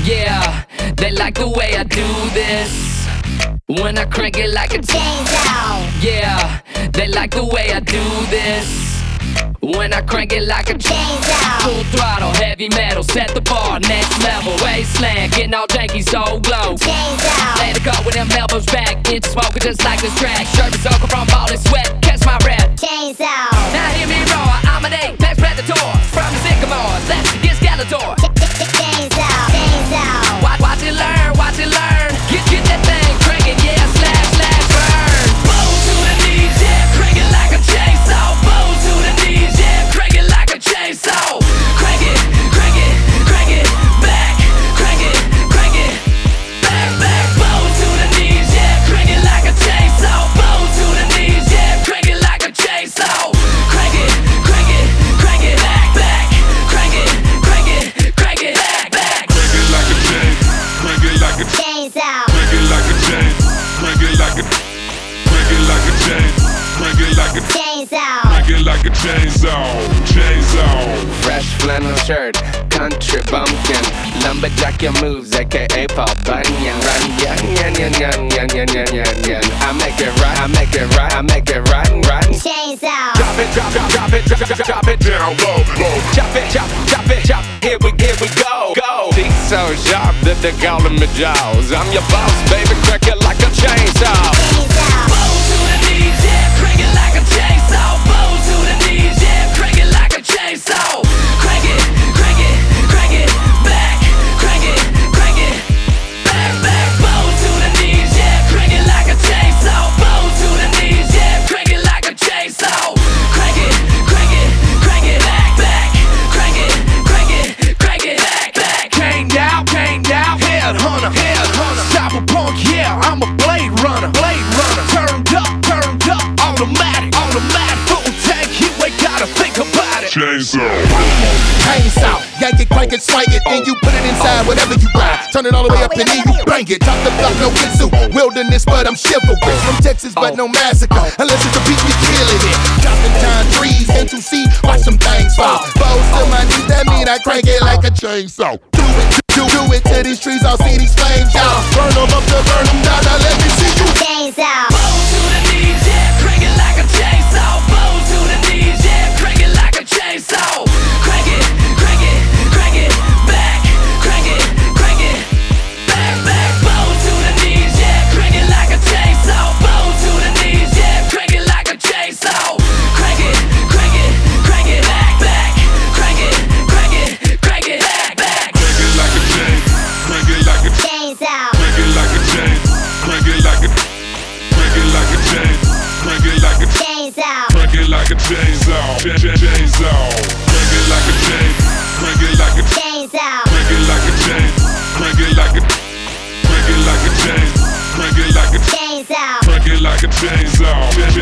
Yeah, they like the way I do this. When I crank it like a chainsaw. Yeah, they like the way I do this. When I crank it like a chainsaw. Full throttle, heavy metal, set the bar, next level. Wasteland, getting all janky, so glow. Chainsaw. Let it go with them elbows back, it's smoking just like this track. Shirt is soaking from all this sweat, catch my breath. Chainsaw. Now hear me roar, I'm an apex predator. From the sycamores, let's get Skeletor. Chainsaw, chainsaw. Watch it learn, watch it learn. Get that thing cranking, yeah, slash, slash, burn. Bow to the knees, yeah, crank it like a chainsaw. Bow to the knees, yeah, crank it like a chainsaw. Crank it, crank it, crank it, back, crank it, back, back. Bow to the knees, yeah, crank it like a chainsaw. Bow to the knees, yeah, crank it like a chainsaw. Crank it, crank it, crank it, back, back, crank it, crank it, crank it, back, back. Crank it like a chain, crank it like a chainsaw. Crank it like a chain, crank it like a crank it like a chain, crank it like a chainsaw. crank it like a chainsaw, chainsaw. Fresh flannel shirt, country bumpkin, lumberjack your moves, aka Paul Bunyan. Run, yan, yan, yan, yan, yan, yan, yan, yan, yan. I make it right, I make it right, I make it run, run. Chainsaw. Drop it, drop it, drop it, drop it Down low, low. Chop it, chop, chop it, chop. Here we go, go. Teeth so sharp that they're calling me Jaws. I'm your boss, baby, crack it like a chainsaw. Bow to the knees, yeah, crank it like a chainsaw. Bow to the knees, yeah, crank it like a chainsaw. Crank it, crank it, crank it, back, crank it, back, back. Bow to the knees, yeah, crank it like a chainsaw. Bow to the knees, yeah, crank it like a chainsaw. Crank it, back, back, crank it, back, back. Came down, headhunter, cyberpunk, yeah, I'm a blade runner, turned up, automatic, full tank, you ain't gotta think about it. Chainsaw. Chainsaw, yank it, crank it, swing it, then you put it inside whatever you ride. Turn it all the way up and then you bang it. Top the block, no kizoo, wilderness, but I'm chivalrous. From Texas, but no massacre, unless it's a beat, we killing it. Chopping time trees, N2C, watch some things fall. Bows to my knees, that mean I crank it like a chainsaw. Do it to these trees, I'll see these flames, y'all. Burn them up to burn them down, now let me see you. Chainsaw. Bow to the knees, yeah, crank it like a chainsaw. Bow to the knees, yeah, crank it like a chainsaw. Crank it, back, crank it, back, back. Bow to the knees, yeah, crank it like a chainsaw. Bow to the knees, yeah, crank it like a chainsaw. Crank it, back, back, crank it, back, back. Crank it like a chain, crank it like a Chainsaw. crank it like a chain, crank it like a crank it like a chain, crank it like a Chainsaw. crank it like a chainsaw, chainsaw. Crank it like a chain, crank it like a Chainsaw. crank it like a chain, crank it like a crank it like a chain, crank it like a Chainsaw. crank it like a chainsaw.